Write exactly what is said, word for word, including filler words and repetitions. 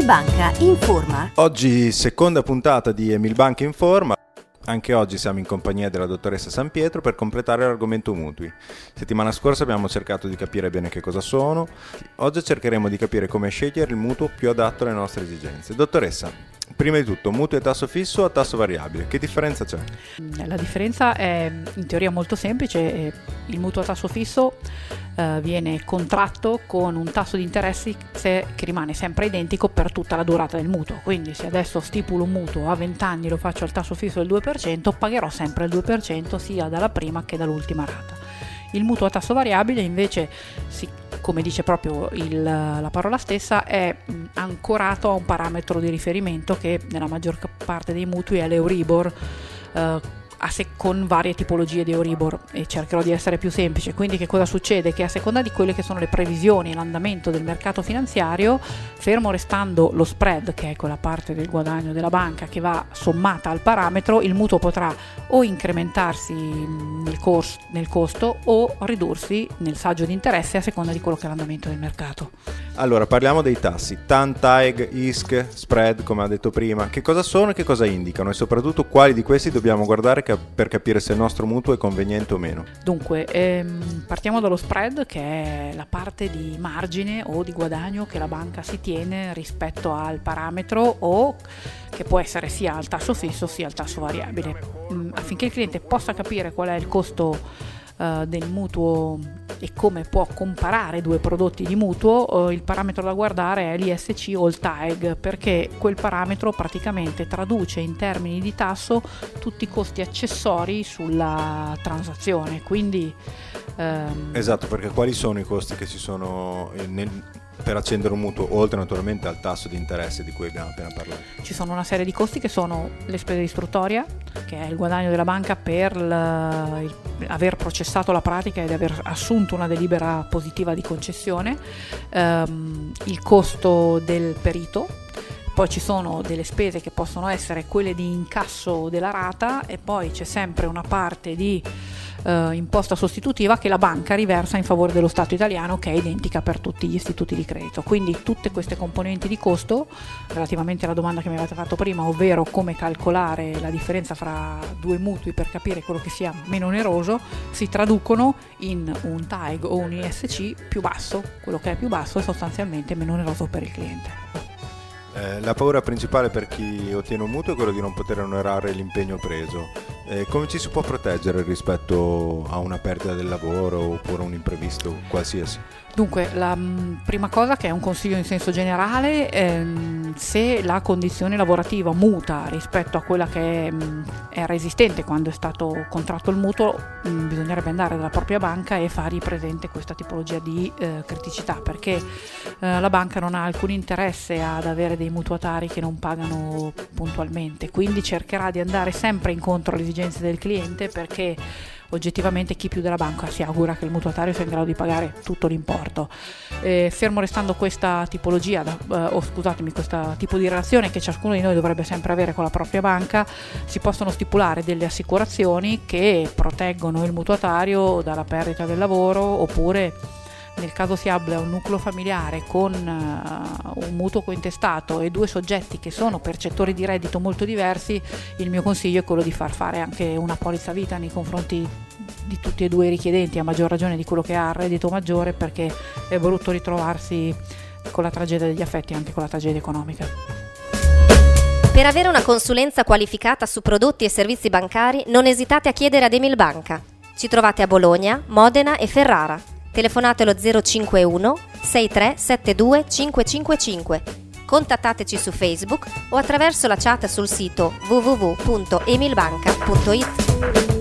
Emilbanca informa. Oggi seconda puntata di Emilbanca informa. Anche oggi siamo in compagnia della dottoressa San Pietro per completare l'argomento mutui. Settimana scorsa abbiamo cercato di capire bene che cosa sono. Oggi cercheremo di capire come scegliere il mutuo più adatto alle nostre esigenze. Dottoressa, prima di tutto, mutuo a tasso fisso o a tasso variabile? Che differenza c'è? La differenza è in teoria molto semplice. Il mutuo a tasso fisso eh, viene contratto con un tasso di interessi che rimane sempre identico per tutta la durata del mutuo. Quindi se adesso stipulo un mutuo a venti anni e lo faccio al tasso fisso del due per cento, pagherò sempre il due per cento sia dalla prima che dall'ultima rata. Il mutuo a tasso variabile invece, si, come dice proprio il, la parola stessa, è ancorato a un parametro di riferimento che nella maggior parte dei mutui è l'Euribor, eh, a se- con varie tipologie di Euribor, e cercherò di essere più semplice. Quindi che cosa succede? Che a seconda di quelle che sono le previsioni e l'andamento del mercato finanziario, fermo restando lo spread, che è quella parte del guadagno della banca che va sommata al parametro, il mutuo potrà o incrementarsi nel, cors- nel costo o ridursi nel saggio di interesse a seconda di quello che è l'andamento del mercato. Allora, parliamo dei tassi. T A N, T A E G, I S C, spread, come ha detto prima. Che cosa sono e che cosa indicano? E soprattutto quali di questi dobbiamo guardare per capire se il nostro mutuo è conveniente o meno? Dunque, ehm, partiamo dallo spread, che è la parte di margine o di guadagno che la banca si tiene rispetto al parametro, o che può essere sia al tasso fisso sia al tasso variabile. Mm, affinché il cliente possa capire qual è il costo Uh, del mutuo e come può comparare due prodotti di mutuo, uh, il parametro da guardare è l'I S C o il T A E G, perché quel parametro praticamente traduce in termini di tasso tutti i costi accessori sulla transazione. Quindi um... esatto, perché quali sono i costi che ci sono nel, per accendere un mutuo, oltre naturalmente al tasso di interesse di cui abbiamo appena parlato? Ci sono una serie di costi che sono le spese di istruttoria, che è il guadagno della banca per l- il, aver processato la pratica ed aver assunto una delibera positiva di concessione, ehm, il costo del perito. Poi ci sono delle spese che possono essere quelle di incasso della rata, e poi c'è sempre una parte di Uh, imposta sostitutiva che la banca riversa in favore dello Stato italiano, che è identica per tutti gli istituti di credito. Quindi tutte queste componenti di costo, relativamente alla domanda che mi avete fatto prima, ovvero come calcolare la differenza fra due mutui per capire quello che sia meno oneroso, si traducono in un T A E G o un I S C più basso. Quello che è più basso è sostanzialmente meno oneroso per il cliente. Eh, la paura principale per chi ottiene un mutuo è quello di non poter onorare l'impegno preso. Eh, come ci si può proteggere rispetto a una perdita del lavoro oppure un imprevisto qualsiasi? Dunque, la mh, prima cosa, che è un consiglio in senso generale, ehm, se la condizione lavorativa muta rispetto a quella che mh, era esistente quando è stato contratto il mutuo, mh, bisognerebbe andare dalla propria banca e fargli presente questa tipologia di eh, criticità, perché eh, la banca non ha alcun interesse ad avere dei mutuatari che non pagano puntualmente, quindi cercherà di andare sempre incontro alle esigenze del cliente, perché oggettivamente chi più della banca si augura che il mutuatario sia in grado di pagare tutto l'importo. Eh, fermo restando questa tipologia, eh, o scusatemi, questo tipo di relazione che ciascuno di noi dovrebbe sempre avere con la propria banca, si possono stipulare delle assicurazioni che proteggono il mutuatario dalla perdita del lavoro, oppure nel caso si abbia un nucleo familiare con uh, un mutuo cointestato e due soggetti che sono percettori di reddito molto diversi, il mio consiglio è quello di far fare anche una polizza vita nei confronti di tutti e due i richiedenti, a maggior ragione di quello che ha il reddito maggiore, perché è brutto ritrovarsi con la tragedia degli affetti, anche con la tragedia economica. Per avere una consulenza qualificata su prodotti e servizi bancari, non esitate a chiedere ad Emilbanca. Ci trovate a Bologna, Modena e Ferrara. Telefonate allo zero cinque uno sei tre sette due cinque cinque cinque. Contattateci su Facebook o attraverso la chat sul sito w w w punto emilbanca punto i t.